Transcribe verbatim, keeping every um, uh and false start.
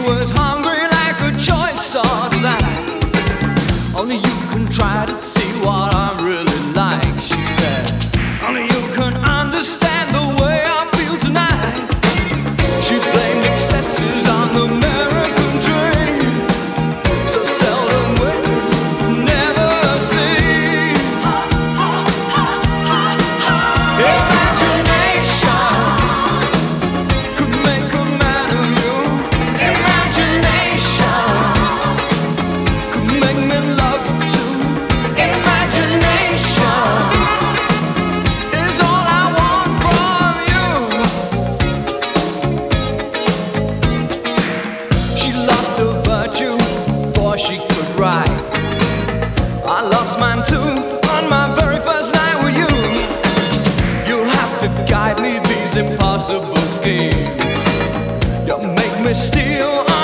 was hungry like a choice of life. Only you can try to see what I'm really like, she said. Only you can understand the way I feel tonight. She blamed excesses on the American dream, so seldom witnessed, never seen. Imagination could make a man of you. Imagination could make me love you too. Imagination is all I want from you. She lost her virtue before she could write. I lost mine too on my very first night with you. You'll have to guide me these impossible schemes. You make me steal